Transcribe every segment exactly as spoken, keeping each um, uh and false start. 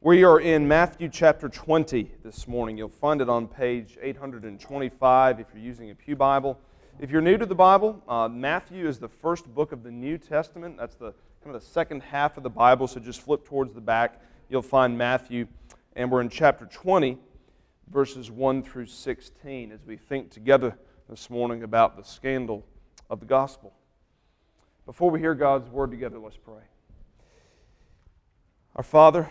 We are in Matthew chapter twenty this morning. You'll find it on page eight hundred twenty-five if you're using a Pew Bible. If you're new to the Bible, uh, Matthew is the first book of the New Testament. That's the kind of the second half of the Bible, so just flip towards the back. You'll find Matthew, and we're in chapter twenty, verses one through sixteen, as we think together this morning about the scandal of the gospel. Before we hear God's word together, let's pray. Our Father,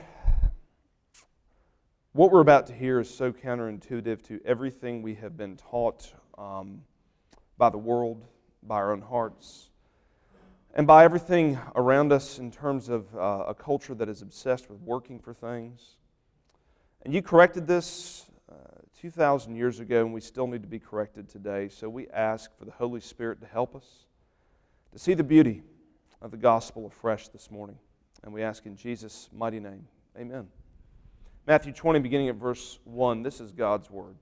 what we're about to hear is so counterintuitive to everything we have been taught um, by the world, by our own hearts, and by everything around us in terms of uh, a culture that is obsessed with working for things. And you corrected this uh, two thousand years ago, and we still need to be corrected today. So we ask for the Holy Spirit to help us to see the beauty of the gospel afresh this morning. And we ask in Jesus' mighty name, amen. Matthew twenty, beginning at verse one, this is God's word.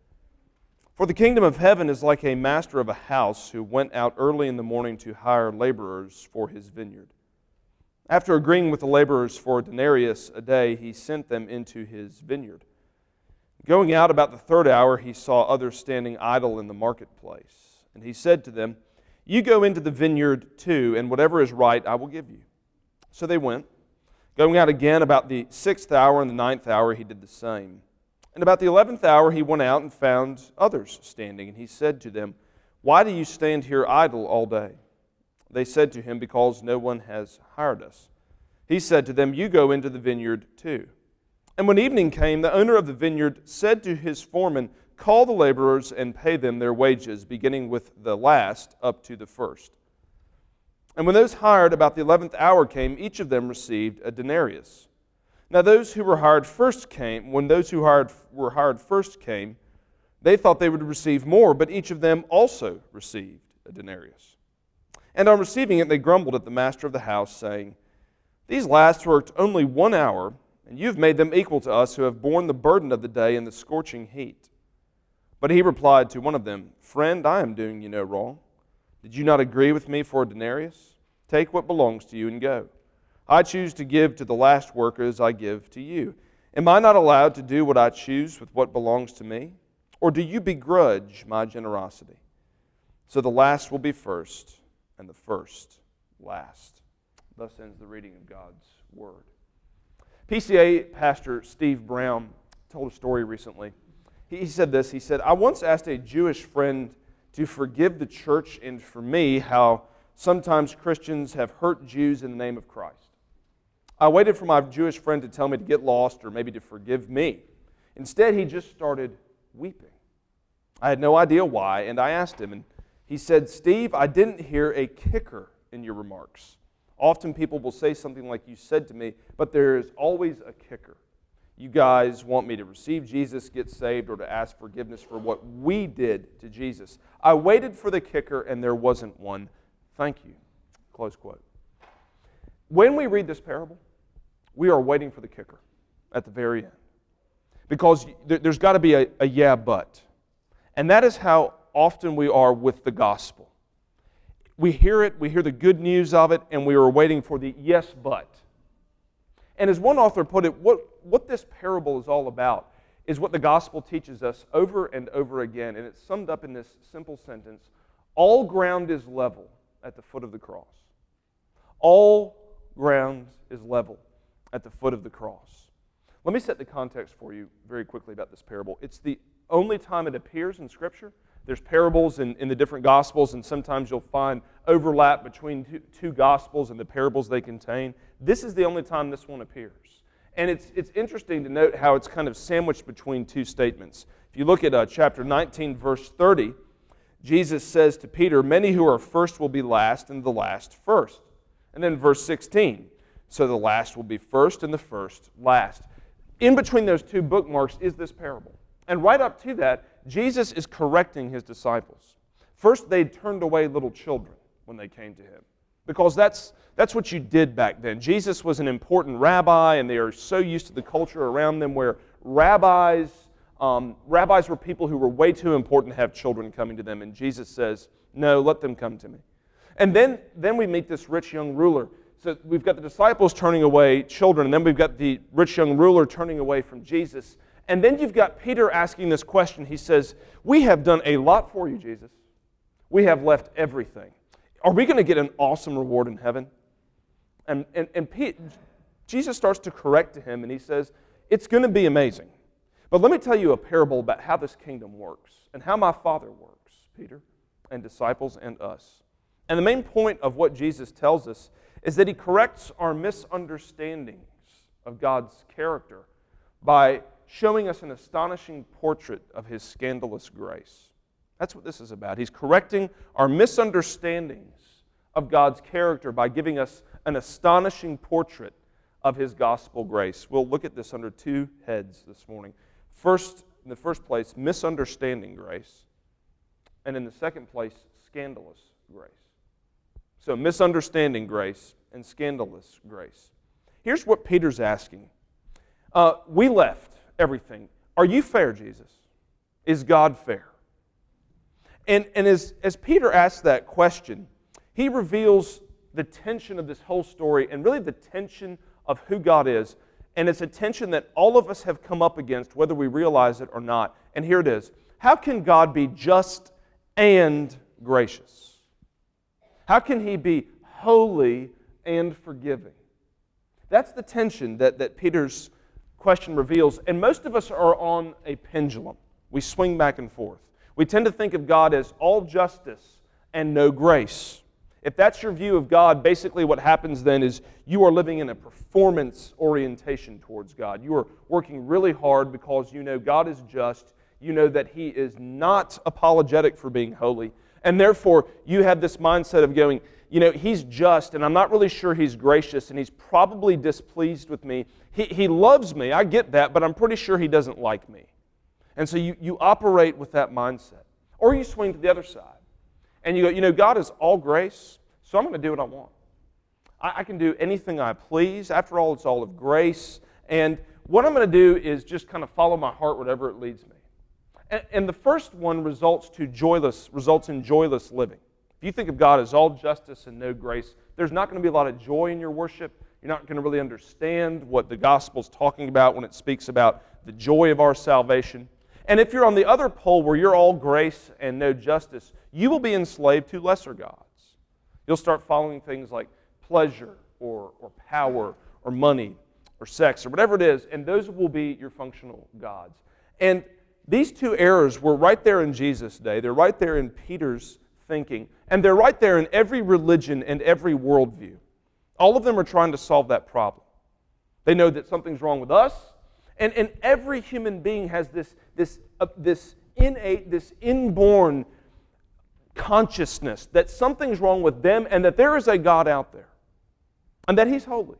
For the kingdom of heaven is like a master of a house who went out early in the morning to hire laborers for his vineyard. After agreeing with the laborers for a denarius a day, he sent them into his vineyard. Going out about the third hour, he saw others standing idle in the marketplace. And he said to them, "You go into the vineyard too, and whatever is right I will give you." So they went. Going out again about the sixth hour and the ninth hour, he did the same. And about the eleventh hour, he went out and found others standing. And he said to them, "Why do you stand here idle all day?" They said to him, "Because no one has hired us." He said to them, "You go into the vineyard too." And when evening came, the owner of the vineyard said to his foreman, "Call the laborers and pay them their wages, beginning with the last up to the first." And when those hired about the eleventh hour came, each of them received a denarius. Now those who were hired first came, when those who hired were hired first came, they thought they would receive more, but each of them also received a denarius. And on receiving it, they grumbled at the master of the house, saying, "These last worked only one hour, and you have made them equal to us who have borne the burden of the day in the scorching heat." But he replied to one of them, "Friend, I am doing you no wrong. Did you not agree with me for a denarius? Take what belongs to you and go. I choose to give to the last worker as I give to you. Am I not allowed to do what I choose with what belongs to me? Or do you begrudge my generosity?" So the last will be first, and the first last. Thus ends the reading of God's Word. P C A pastor Steve Brown told a story recently. He said this, he said, "I once asked a Jewish friend to forgive the church and for me how sometimes Christians have hurt Jews in the name of Christ. I waited for my Jewish friend to tell me to get lost or maybe to forgive me. Instead, he just started weeping. I had no idea why, and I asked him, and he said, 'Steve, I didn't hear a kicker in your remarks. Often people will say something like you said to me, but there is always a kicker. You guys want me to receive Jesus, get saved, or to ask forgiveness for what we did to Jesus. I waited for the kicker, and there wasn't one. Thank you.'" Close quote. When we read this parable, we are waiting for the kicker at the very end. Because there's got to be a, a yeah, but. And that is how often we are with the gospel. We hear it, we hear the good news of it, and we are waiting for the yes, but. And as one author put it, what, what this parable is all about is what the gospel teaches us over and over again. And it's summed up in this simple sentence: all ground is level at the foot of the cross. All ground is level at the foot of the cross. Let me set the context for you very quickly about this parable. It's the only time it appears in Scripture. There's parables in, in the different Gospels, and sometimes you'll find overlap between two, two Gospels and the parables they contain. This is the only time this one appears. And it's, it's interesting to note how it's kind of sandwiched between two statements. If you look at uh, chapter nineteen, verse thirty, Jesus says to Peter, "Many who are first will be last, and the last first." And then verse sixteen, "So the last will be first, and the first last." In between those two bookmarks is this parable. And right up to that, Jesus is correcting his disciples. First, they turned away little children when they came to him, because that's, that's what you did back then. Jesus was an important rabbi, and they are so used to the culture around them where rabbis... Um, rabbis were people who were way too important to have children coming to them, and Jesus says, "No, let them come to me." And then, then we meet this rich young ruler so we've got the disciples turning away children, and then we've got the rich young ruler turning away from Jesus. And then you've got Peter asking this question. He says, we have done a lot for you, Jesus. We have left everything. Are we going to get an awesome reward in heaven? And, and, and Pete, Jesus starts to correct to him, and he says, it's going to be amazing. But let me tell you a parable about how this kingdom works and how my Father works, Peter, and disciples and us. And the main point of what Jesus tells us is that he corrects our misunderstandings of God's character by showing us an astonishing portrait of his scandalous grace. That's what this is about. He's correcting our misunderstandings of God's character by giving us an astonishing portrait of his gospel grace. We'll look at this under two heads this morning. First, in the first place, misunderstanding grace. And in the second place, scandalous grace. So, misunderstanding grace and scandalous grace. Here's what Peter's asking. Uh, we left everything. Are you fair, Jesus? Is God fair? And, and as, as Peter asks that question, he reveals the tension of this whole story and really the tension of who God is. And it's a tension that all of us have come up against, whether we realize it or not. And here it is. How can God be just and gracious? How can he be holy and forgiving? That's the tension that, that Peter's question reveals. And most of us are on a pendulum. We swing back and forth. We tend to think of God as all justice and no grace. If that's your view of God, basically what happens then is you are living in a performance orientation towards God. You are working really hard because you know God is just. You know that he is not apologetic for being holy. And therefore, you have this mindset of going, you know, he's just, and I'm not really sure he's gracious, and he's probably displeased with me. He, he loves me, I get that, but I'm pretty sure he doesn't like me. And so you, you operate with that mindset. Or you swing to the other side. And you go, you know, God is all grace, so I'm going to do what I want. I, I can do anything I please. After all, it's all of grace. And what I'm going to do is just kind of follow my heart, whatever it leads me. And, and the first one results to joyless, results in joyless living. If you think of God as all justice and no grace, there's not going to be a lot of joy in your worship. You're not going to really understand what the gospel's talking about when it speaks about the joy of our salvation. And if you're on the other pole where you're all grace and no justice, you will be enslaved to lesser gods. You'll start following things like pleasure or, or power or money or sex or whatever it is, and those will be your functional gods. And these two errors were right there in Jesus' day. They're right there in Peter's thinking, and they're right there in every religion and every worldview. All of them are trying to solve that problem. They know that something's wrong with us, and, and every human being has this, this, uh, this innate, this inborn consciousness that something's wrong with them and that there is a God out there and that he's holy.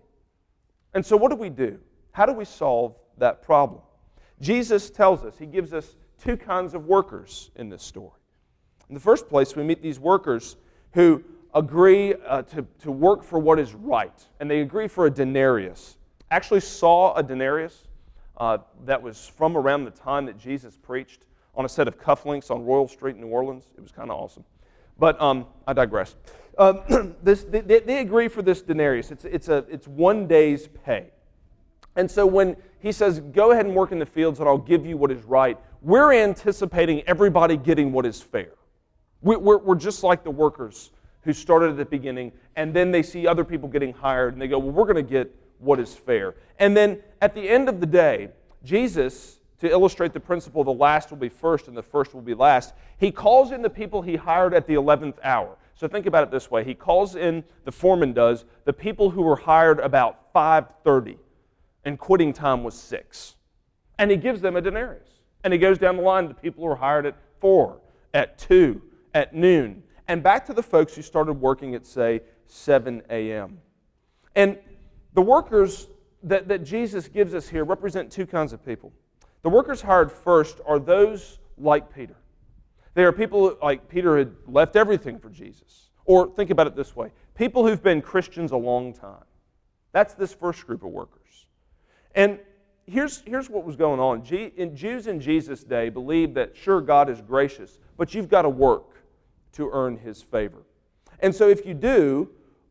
And so what do we do? How do we solve that problem? Jesus tells us, he gives us two kinds of workers in this story. In the first place, we meet these workers who agree uh, to, to work for what is right, and they agree for a denarius. I actually saw a denarius uh, that was from around the time that Jesus preached on a set of cufflinks on Royal Street in New Orleans. It was kind of awesome. But um, I digress. Um, this, they, they agree for this denarius. It's, it's, a, it's one day's pay. And so when he says, go ahead and work in the fields and I'll give you what is right, we're anticipating everybody getting what is fair. We, we're, we're just like the workers who started at the beginning, and then they see other people getting hired, and they go, well, we're going to get what is fair. And then at the end of the day, Jesus, to illustrate the principle, the last will be first and the first will be last, he calls in the people he hired at the eleventh hour. So think about it this way. He calls in, the foreman does, the people who were hired about five thirty, and quitting time was six. And he gives them a denarius. And he goes down the line to people who were hired at four, at two, at noon, and back to the folks who started working at, say, seven a.m. And the workers that, that Jesus gives us here represent two kinds of people. The workers hired first are those like Peter. They are people like Peter had left everything for Jesus. Or think about it this way. People who've been Christians a long time. That's this first group of workers. And here's, here's what was going on. G, in Jews in Jesus' day believed that, sure, God is gracious, but you've got to work to earn his favor. And so if you do,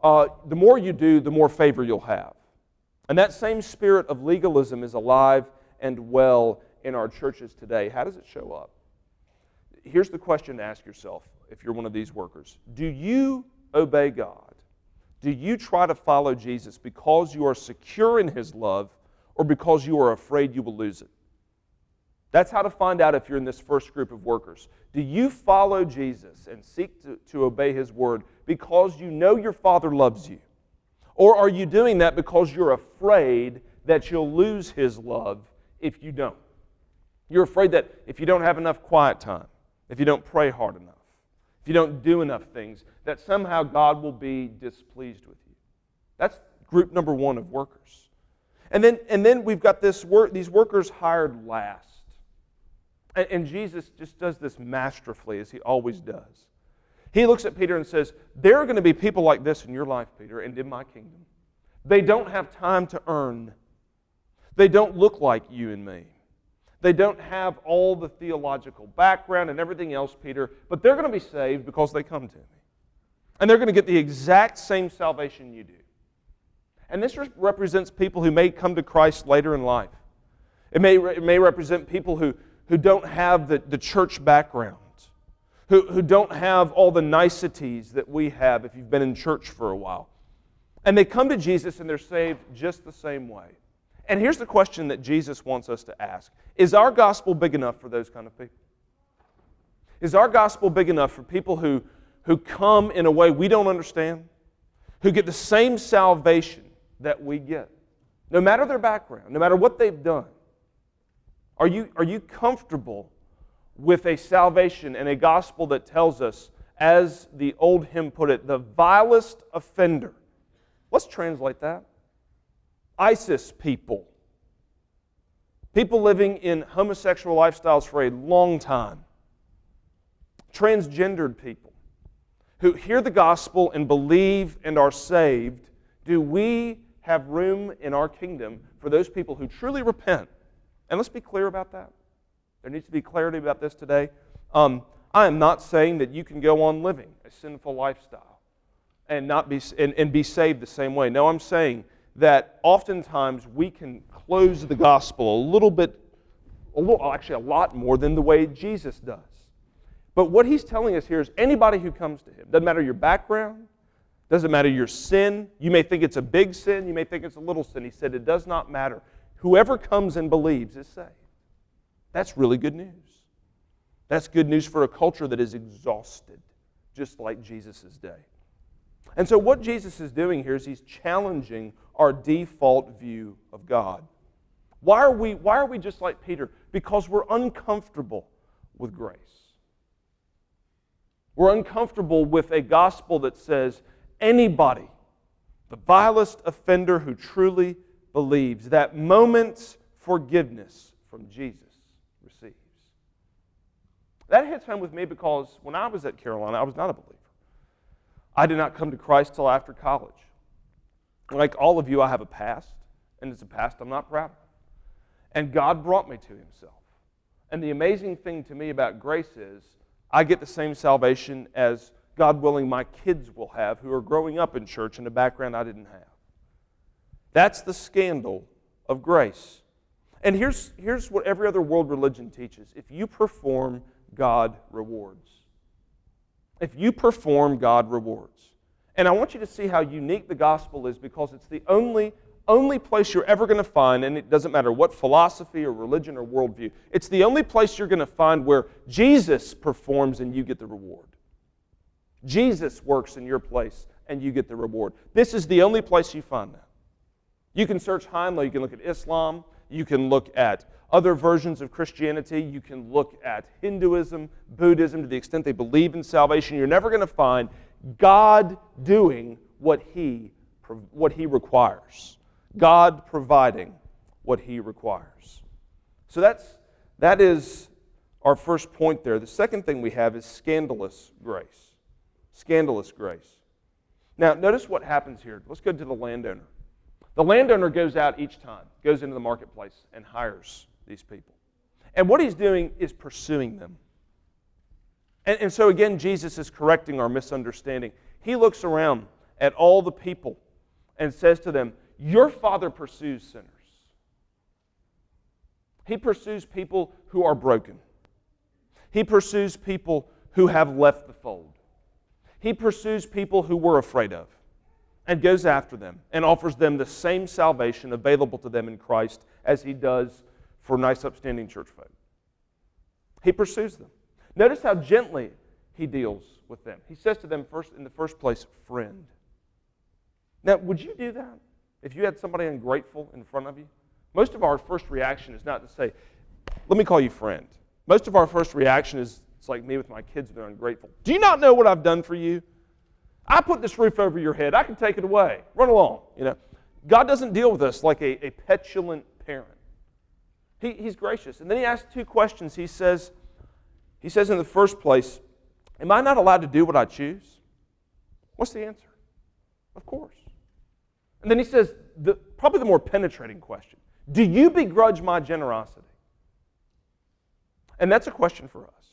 uh, the more you do, the more favor you'll have. And that same spirit of legalism is alive and well in our churches today. How does it show up? Here's the question to ask yourself if you're one of these workers. Do you obey God? Do you try to follow Jesus because you are secure in His love or because you are afraid you will lose it? That's how to find out if you're in this first group of workers. Do you follow Jesus and seek to, to obey His word because you know your Father loves you? Or are you doing that because you're afraid that you'll lose His love if you don't? You're afraid that if you don't have enough quiet time, if you don't pray hard enough, if you don't do enough things, that somehow God will be displeased with you. That's group number one of workers. And then, and then we've got this work, these workers hired last. And, and Jesus just does this masterfully, as He always does. He looks at Peter and says, there are going to be people like this in your life, Peter, and in my kingdom. They don't have time to earn. They don't look like you and me. They don't have all the theological background and everything else, Peter, but they're going to be saved because they come to me. And they're going to get the exact same salvation you do. And this represents people who may come to Christ later in life. It may, it may represent people who, who don't have the, the church background, who, who don't have all the niceties that we have if you've been in church for a while. And they come to Jesus and they're saved just the same way. And here's the question that Jesus wants us to ask. Is our gospel big enough for those kind of people? Is our gospel big enough for people who, who come in a way we don't understand, who get the same salvation that we get, no matter their background, no matter what they've done? Are you, are you comfortable with a salvation and a gospel that tells us, as the old hymn put it, the vilest offender? Let's translate that. ISIS people. People living in homosexual lifestyles for a long time. Transgendered people who hear the gospel and believe and are saved. Do we have room in our kingdom for those people who truly repent? And let's be clear about that. There needs to be clarity about this today. Um, I am not saying that you can go on living a sinful lifestyle and not be and, and be saved the same way. No, I'm saying that oftentimes we can close the gospel a little bit, a little, actually a lot more than the way Jesus does. But what He's telling us here is anybody who comes to Him, doesn't matter your background, doesn't matter your sin. You may think it's a big sin, you may think it's a little sin. He said it does not matter. Whoever comes and believes is saved. That's really good news. That's good news for a culture that is exhausted, just like Jesus' day. And so what Jesus is doing here is He's challenging our default view of God. Why are we, why are we just like Peter? Because we're uncomfortable with grace. We're uncomfortable with a gospel that says anybody, the vilest offender who truly believes, that moment's forgiveness from Jesus receives. That hits home with me because when I was at Carolina, I was not a believer. I did not come to Christ till after college. Like all of you, I have a past, and it's a past I'm not proud of. And God brought me to Himself. And the amazing thing to me about grace is I get the same salvation as, God willing, my kids will have who are growing up in church in a background I didn't have. That's the scandal of grace. And here's, here's what every other world religion teaches. If you perform, God rewards. If you perform, God rewards. And I want you to see how unique the gospel is because it's the only, only place you're ever going to find, and it doesn't matter what philosophy or religion or worldview, it's the only place you're going to find where Jesus performs and you get the reward. Jesus works in your place and you get the reward. This is the only place you find that. You can search high and low. You can look at Islam. You can look at other versions of Christianity. You can look at Hinduism, Buddhism, to the extent they believe in salvation. You're never going to find God doing what He, what He requires. God providing what He requires. So that's, that is our first point there. The second thing we have is scandalous grace. Scandalous grace. Now, notice what happens here. Let's go to the landowner. The landowner goes out each time, goes into the marketplace and hires these people. And what he's doing is pursuing them. And, and so again, Jesus is correcting our misunderstanding. He looks around at all the people and says to them, your Father pursues sinners. He pursues people who are broken. He pursues people who have left the fold. He pursues people who we're afraid of and goes after them and offers them the same salvation available to them in Christ as He does for nice, upstanding church folk. He pursues them. Notice how gently He deals with them. He says to them first, in the first place, friend. Now, would you do that if you had somebody ungrateful in front of you? Most of our first reaction is not to say, let me call you friend. Most of our first reaction is, it's like me with my kids when they're ungrateful. Do you not know what I've done for you? I put this roof over your head. I can take it away. Run along. You know, God doesn't deal with us like a, a petulant parent. He, he's gracious. And then He asks two questions. He says, he says in the first place, am I not allowed to do what I choose? What's the answer? Of course. And then He says, the, probably the more penetrating question, do you begrudge my generosity? And that's a question for us.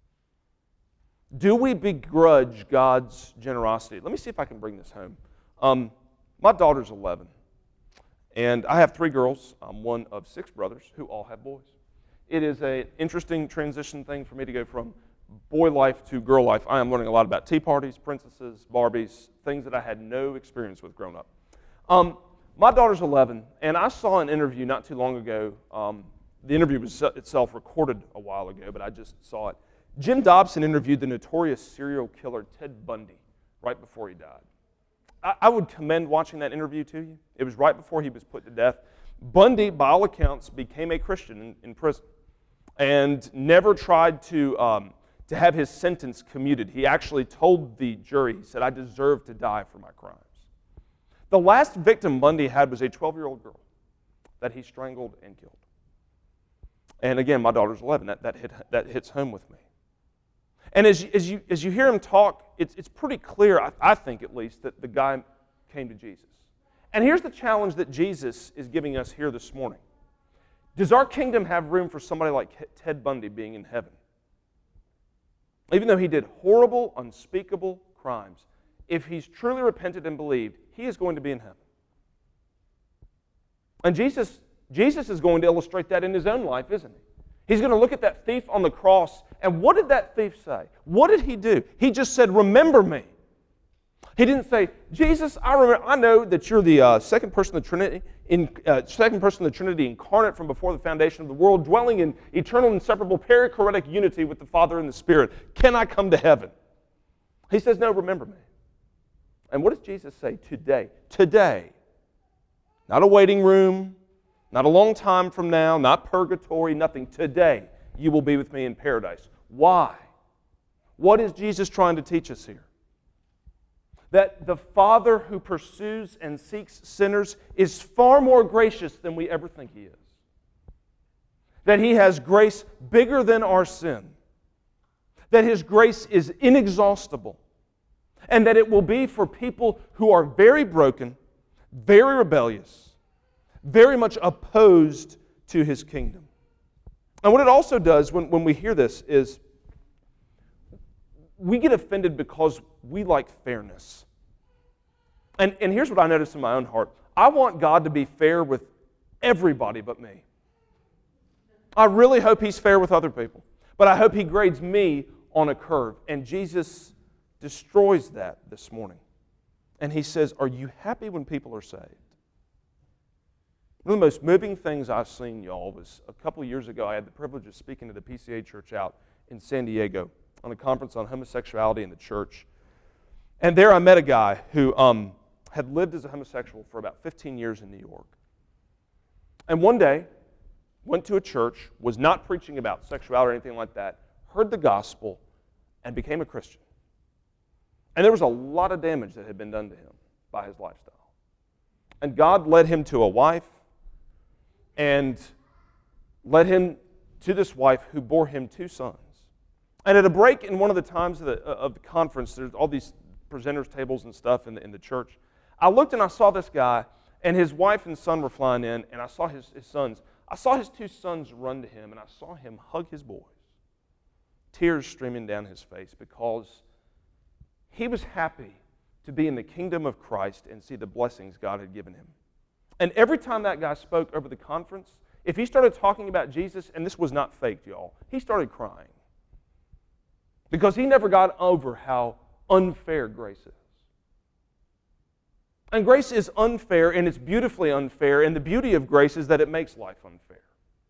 Do we begrudge God's generosity? Let me see if I can bring this home. Um, my daughter's eleven, and I have three girls. I'm one of six brothers who all have boys. It is an interesting transition thing for me to go from boy life to girl life. I am learning a lot about tea parties, princesses, Barbies, things that I had no experience with growing up. Um, my daughter's eleven, and I saw an interview not too long ago. Um, the interview was itself recorded a while ago, but I just saw it. Jim Dobson interviewed the notorious serial killer Ted Bundy right before he died. I, I would commend watching that interview to you. It was right before he was put to death. Bundy, by all accounts, became a Christian in, in prison and never tried to, um, to have his sentence commuted. He actually told the jury, he said, I deserve to die for my crimes. The last victim Bundy had was a twelve-year-old girl that he strangled and killed. And again, my daughter's eleven. That, that, hit, that hits home with me. And as you, as you, as you hear him talk, it's, it's pretty clear, I, I think at least, that the guy came to Jesus. And here's the challenge that Jesus is giving us here this morning. Does our kingdom have room for somebody like Ted Bundy being in heaven? Even though he did horrible, unspeakable crimes, if he's truly repented and believed, he is going to be in heaven. And Jesus, Jesus is going to illustrate that in His own life, isn't He? He's going to look at that thief on the cross, and what did that thief say? What did he do? He just said, remember me. He didn't say, Jesus, I remember. I know that you're the uh, second person of the Trinity, in, uh, second person of the Trinity, incarnate from before the foundation of the world, dwelling in eternal, inseparable, perichoretic unity with the Father and the Spirit. Can I come to heaven? He says, no, remember me. And what does Jesus say? Today. Today. Not a waiting room. Not a long time from now, not purgatory, nothing. Today, you will be with me in paradise. Why? What is Jesus trying to teach us here? That the Father who pursues and seeks sinners is far more gracious than we ever think He is. That He has grace bigger than our sin. That His grace is inexhaustible. And that it will be for people who are very broken, very rebellious, very much opposed to His kingdom. And what it also does when, when we hear this is we get offended because we like fairness. And, and here's what I notice in my own heart. I want God to be fair with everybody but me. I really hope He's fair with other people. But I hope He grades me on a curve. And Jesus destroys that this morning. And He says, are you happy when people are saved? One of the most moving things I've seen, y'all, was a couple of years ago, I had the privilege of speaking to the P C A church out in San Diego on a conference on homosexuality in the church. And there I met a guy who um, had lived as a homosexual for about fifteen years in New York. And one day, went to a church, was not preaching about sexuality or anything like that, heard the gospel, and became a Christian. And there was a lot of damage that had been done to him by his lifestyle. And God led him to a wife, and led him to this wife who bore him two sons. And at a break in one of the times of the, of the conference, there's all these presenters' tables and stuff in the, in the church. I looked and I saw this guy, and his wife and son were flying in, and I saw his, his sons. I saw his two sons run to him, and I saw him hug his boys, tears streaming down his face, because he was happy to be in the kingdom of Christ and see the blessings God had given him. And every time that guy spoke over the conference, if he started talking about Jesus, and this was not faked, y'all, he started crying. Because he never got over how unfair grace is. And grace is unfair, and it's beautifully unfair, and the beauty of grace is that it makes life unfair.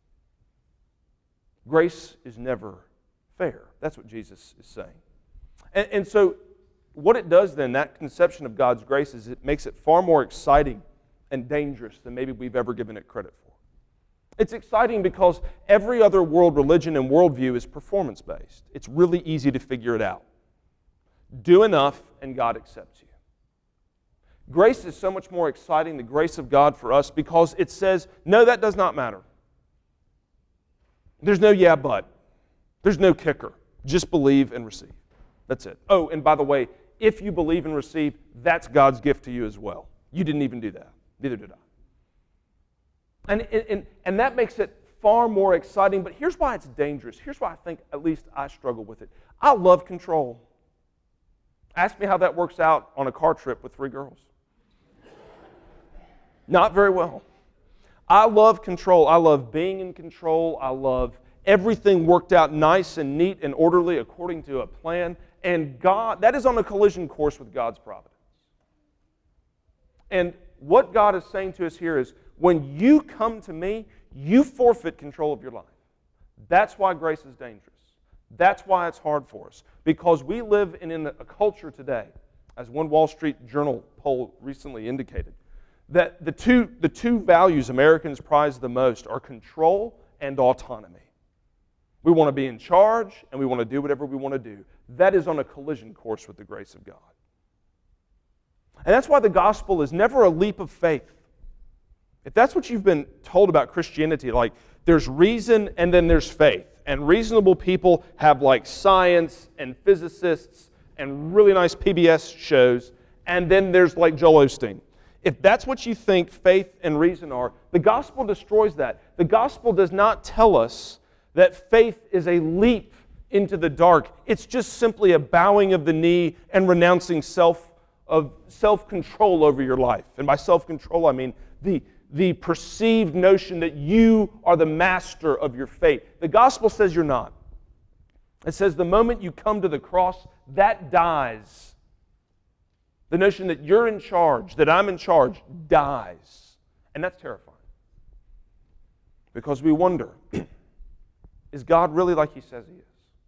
Grace is never fair. That's what Jesus is saying. And, and so what it does then, that conception of God's grace, is it makes it far more exciting and dangerous than maybe we've ever given it credit for. It's exciting because every other world religion and worldview is performance-based. It's really easy to figure it out. Do enough and God accepts you. Grace is so much more exciting, the grace of God for us, because it says, no, that does not matter. There's no yeah, but. There's no kicker. Just believe and receive. That's it. Oh, and by the way, if you believe and receive, that's God's gift to you as well. You didn't even do that. Neither did I. And, and, and that makes it far more exciting, but here's why it's dangerous. Here's why I think at least I struggle with it. I love control. Ask me how that works out on a car trip with three girls. Not very well. I love control. I love being in control. I love everything worked out nice and neat and orderly according to a plan. And God, that is on a collision course with God's providence. And what God is saying to us here is, when you come to me, you forfeit control of your life. That's why grace is dangerous. That's why it's hard for us. Because we live in, in a culture today, as one Wall Street Journal poll recently indicated, that the two, the two values Americans prize the most are control and autonomy. We want to be in charge, and we want to do whatever we want to do. That is on a collision course with the grace of God. And that's why the gospel is never a leap of faith. If that's what you've been told about Christianity, like there's reason and then there's faith, and reasonable people have like science and physicists and really nice P B S shows, and then there's like Joel Osteen. If that's what you think faith and reason are, the gospel destroys that. The gospel does not tell us that faith is a leap into the dark. It's just simply a bowing of the knee and renouncing self of self-control over your life. And by self-control, I mean the, the perceived notion that you are the master of your fate. The gospel says you're not. It says the moment you come to the cross, that dies. The notion that you're in charge, that I'm in charge, dies. And that's terrifying. Because we wonder, is God really like He says He is?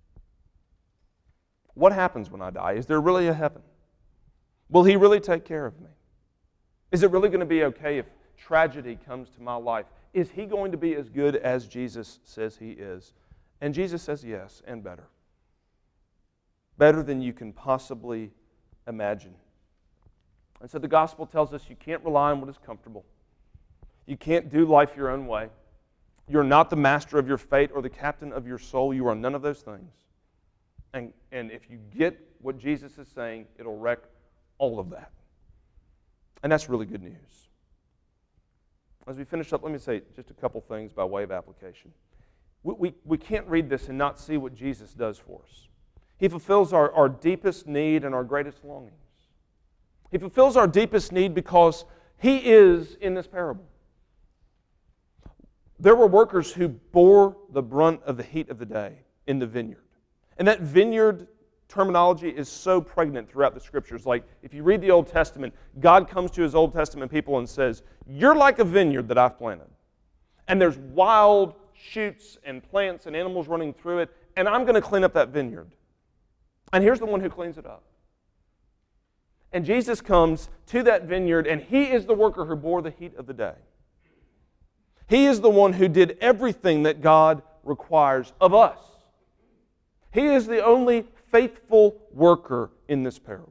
What happens when I die? Is there really a heaven? Will He really take care of me? Is it really going to be okay if tragedy comes to my life? Is He going to be as good as Jesus says He is? And Jesus says yes, and better. Better than you can possibly imagine. And so the gospel tells us you can't rely on what is comfortable. You can't do life your own way. You're not the master of your fate or the captain of your soul. You are none of those things. And, and if you get what Jesus is saying, it'll wreck all of that. And that's really good news. As we finish up, let me say just a couple things by way of application. We, we, we can't read this and not see what Jesus does for us. He fulfills our, our deepest need and our greatest longings. He fulfills our deepest need because He is in this parable. There were workers who bore the brunt of the heat of the day in the vineyard. And that vineyard terminology is so pregnant throughout the Scriptures. Like, if you read the Old Testament, God comes to His Old Testament people and says, you're like a vineyard that I've planted. And there's wild shoots and plants and animals running through it, and I'm going to clean up that vineyard. And here's the one who cleans it up. And Jesus comes to that vineyard, and He is the worker who bore the heat of the day. He is the one who did everything that God requires of us. He is the only faithful worker in this parable.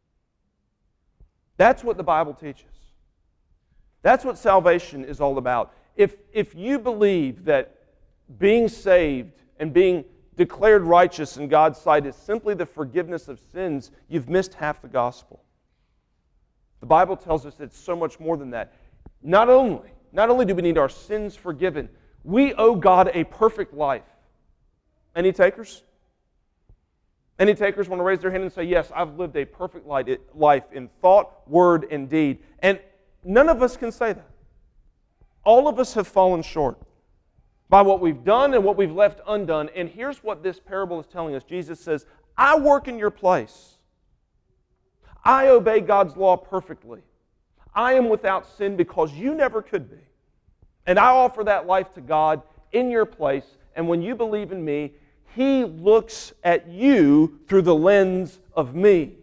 That's what the Bible teaches. That's what salvation is all about. If, if you believe that being saved and being declared righteous in God's sight is simply the forgiveness of sins, you've missed half the gospel. The Bible tells us it's so much more than that. Not only, not only do we need our sins forgiven, we owe God a perfect life. Any takers? Any takers want to raise their hand and say, yes, I've lived a perfect life in thought, word, and deed. And none of us can say that. All of us have fallen short by what we've done and what we've left undone. And here's what this parable is telling us. Jesus says, I work in your place. I obey God's law perfectly. I am without sin because you never could be. And I offer that life to God in your place. And when you believe in me, He looks at you through the lens of me.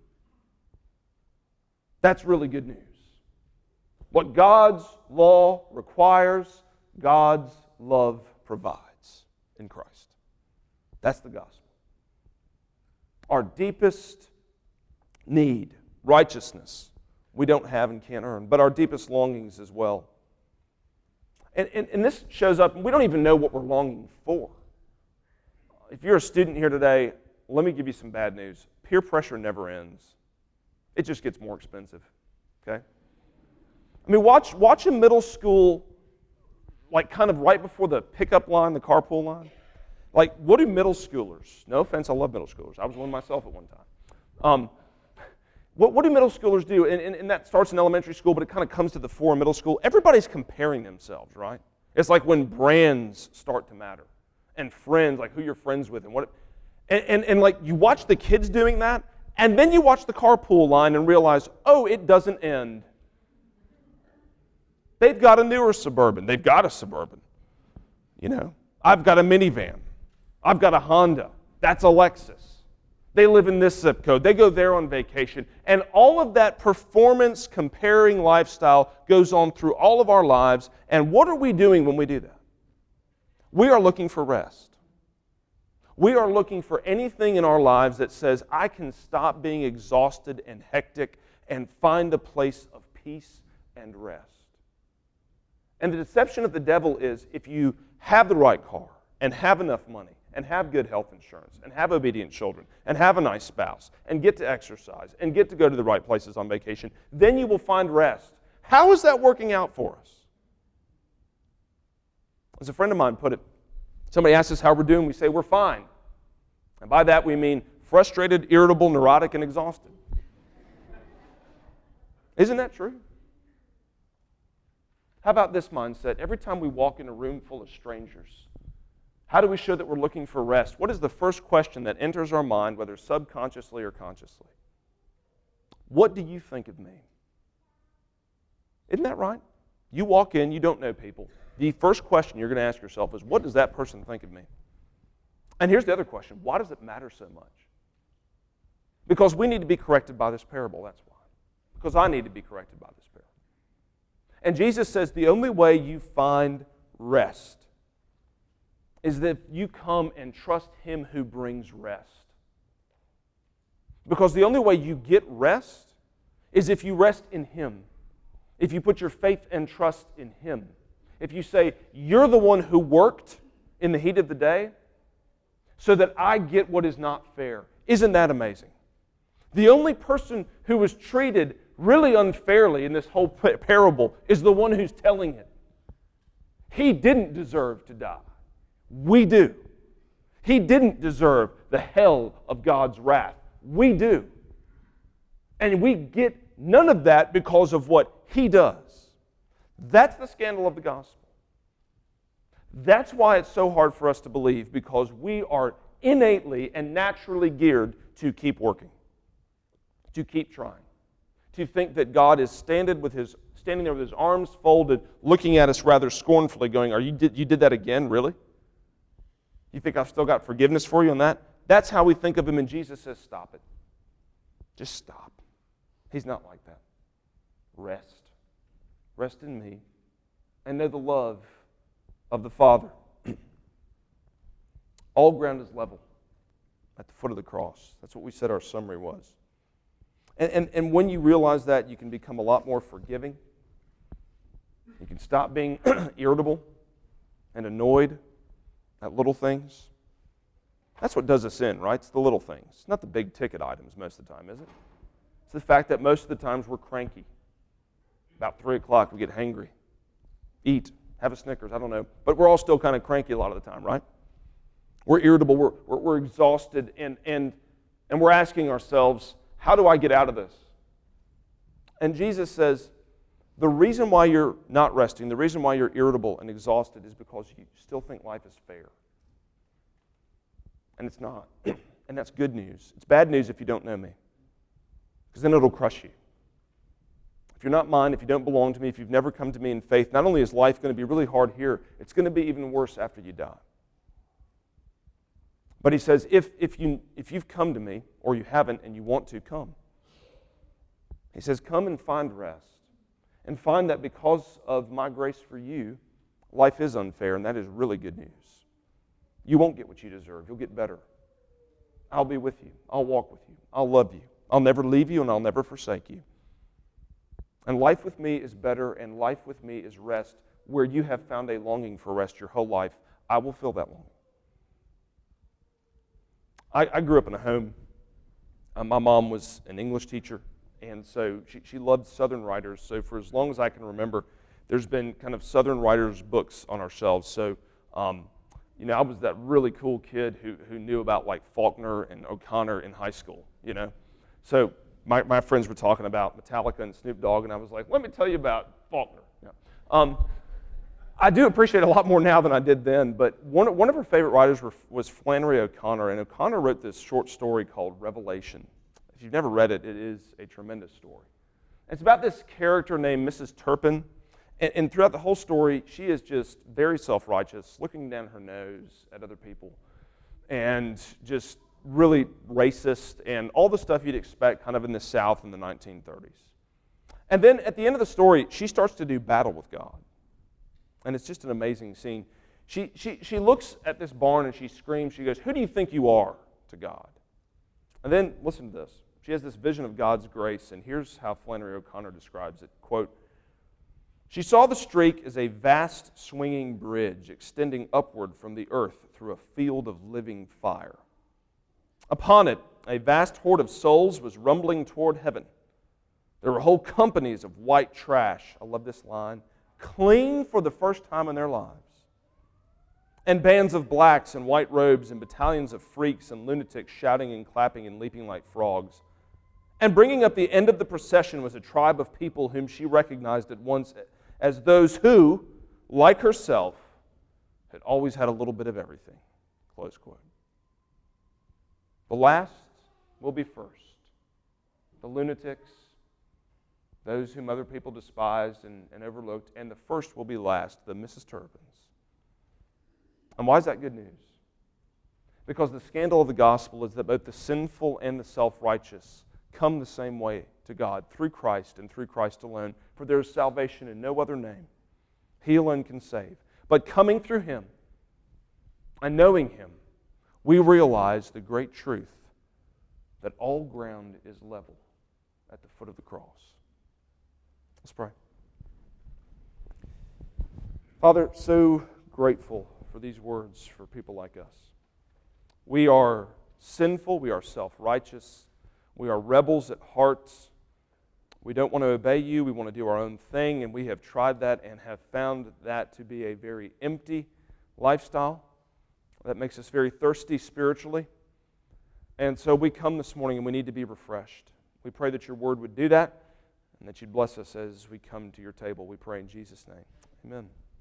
That's really good news. What God's law requires, God's love provides in Christ. That's the gospel. Our deepest need, righteousness, we don't have and can't earn, but our deepest longings as well. And, and, and this shows up, we don't even know what we're longing for. If you're a student here today, let me give you some bad news. Peer pressure never ends. It just gets more expensive, okay? I mean, watch, watch a middle school, like kind of right before the pickup line, the carpool line. Like, what do middle schoolers, no offense, I love middle schoolers. I was one myself at one time. Um, what, what do middle schoolers do? And, and, and that starts in elementary school, but it kind of comes to the fore in middle school. Everybody's comparing themselves, right? It's like when brands start to matter. And friends, like who you're friends with and what, and, and, and like you watch the kids doing that, and then you watch the carpool line and realize, oh, it doesn't end. They've got a newer Suburban. They've got a Suburban. You know, I've got a minivan. I've got a Honda. That's a Lexus. They live in this zip code. They go there on vacation. And all of that performance comparing lifestyle goes on through all of our lives. And what are we doing when we do that? We are looking for rest. We are looking for anything in our lives that says, I can stop being exhausted and hectic and find a place of peace and rest. And the deception of the devil is if you have the right car and have enough money and have good health insurance and have obedient children and have a nice spouse and get to exercise and get to go to the right places on vacation, then you will find rest. How is that working out for us? As a friend of mine put it, somebody asks us how we're doing, we say we're fine. And by that we mean frustrated, irritable, neurotic, and exhausted. Isn't that true? How about this mindset? Every time we walk in a room full of strangers, how do we show that we're looking for rest? What is the first question that enters our mind, whether subconsciously or consciously? What do you think of me? Isn't that right? You walk in, you don't know people. The first question you're going to ask yourself is, what does that person think of me? And here's the other question. Why does it matter so much? Because we need to be corrected by this parable, that's why. Because I need to be corrected by this parable. And Jesus says the only way you find rest is that you come and trust Him who brings rest. Because the only way you get rest is if you rest in Him. If you put your faith and trust in Him. If you say, you're the one who worked in the heat of the day so that I get what is not fair. Isn't that amazing? The only person who was treated really unfairly in this whole parable is the one who's telling it. He didn't deserve to die. We do. He didn't deserve the hell of God's wrath. We do. And we get none of that because of what He does. That's the scandal of the gospel. That's why it's so hard for us to believe, because we are innately and naturally geared to keep working, to keep trying, to think that God is standing with his standing there with His arms folded, looking at us rather scornfully, going, "Are you did you did that again, really? You think I've still got forgiveness for you on that?" That's how we think of Him, and Jesus says, "Stop it. Just stop." He's not like that. Rest. Rest in me and know the love of the Father. All ground is level at the foot of the cross. That's what we said our summary was. And, and, and when you realize that, you can become a lot more forgiving. You can stop being irritable and annoyed at little things. That's what does us in, right? It's the little things, not the big ticket items most of the time, is it? It's the fact that most of the times we're cranky. About three o'clock, we get hangry. Eat, have a Snickers, I don't know. But we're all still kind of cranky a lot of the time, right? We're irritable, we're, we're, we're exhausted, and, and And we're asking ourselves, how do I get out of this? And Jesus says, the reason why you're not resting, the reason why you're irritable and exhausted is because you still think life is fair. And it's not. And that's good news. It's bad news if you don't know me, because then it'll crush you. If you're not mine, if you don't belong to me, if you've never come to me in faith, not only is life going to be really hard here, it's going to be even worse after you die. But he says, if, if, you, if you've come to me, or you haven't and you want to, come. He says, come and find rest. And find that because of my grace for you, life is unfair, and that is really good news. You won't get what you deserve. You'll get better. I'll be with you. I'll walk with you. I'll love you. I'll never leave you, and I'll never forsake you. And life with me is better, and life with me is rest. Where you have found a longing for rest your whole life, I will fill that longing. I, I grew up in a home. Uh, my mom was an English teacher, and so she, she loved Southern writers. So for as long as I can remember, there's been kind of Southern writers' books on our shelves. So, um, you know, I was that really cool kid who who knew about like Faulkner and O'Connor in high school, you know. So my, my friends were talking about Metallica and Snoop Dogg, and I was like, let me tell you about Faulkner. Yeah. Um, I do appreciate it a lot more now than I did then, but one, one of her favorite writers were, was Flannery O'Connor, and O'Connor wrote this short story called Revelation. If you've never read it, it is a tremendous story. It's about this character named Missus Turpin, and, and throughout the whole story, she is just very self-righteous, looking down her nose at other people, and just really racist, and all the stuff you'd expect kind of in the South in the nineteen thirties. And then at the end of the story, she starts to do battle with God. And it's just an amazing scene. She, she, she looks at this barn and she screams, she goes, who do you think you are to God? And then, listen to this. She has this vision of God's grace, and here's how Flannery O'Connor describes it. Quote, she saw the streak as a vast swinging bridge extending upward from the earth through a field of living fire. Upon it, a vast horde of souls was rumbling toward heaven. There were whole companies of white trash, I love this line, clean for the first time in their lives. And bands of blacks in white robes and battalions of freaks and lunatics shouting and clapping and leaping like frogs. And bringing up the end of the procession was a tribe of people whom she recognized at once as those who, like herself, had always had a little bit of everything. Close quote. The last will be first. The lunatics, those whom other people despised and, and overlooked, and the first will be last, the Missus Turpins. And why is that good news? Because the scandal of the gospel is that both the sinful and the self-righteous come the same way to God through Christ and through Christ alone, for there is salvation in no other name. He alone can save. But coming through Him and knowing Him, we realize the great truth that all ground is level at the foot of the cross. Let's pray. Father, so grateful for these words for people like us. We are sinful, we are self-righteous, we are rebels at heart. We don't want to obey you, we want to do our own thing, and we have tried that and have found that to be a very empty lifestyle that makes us very thirsty spiritually. And so we come this morning and we need to be refreshed. We pray that your word would do that and that you'd bless us as we come to your table. We pray in Jesus' name. Amen.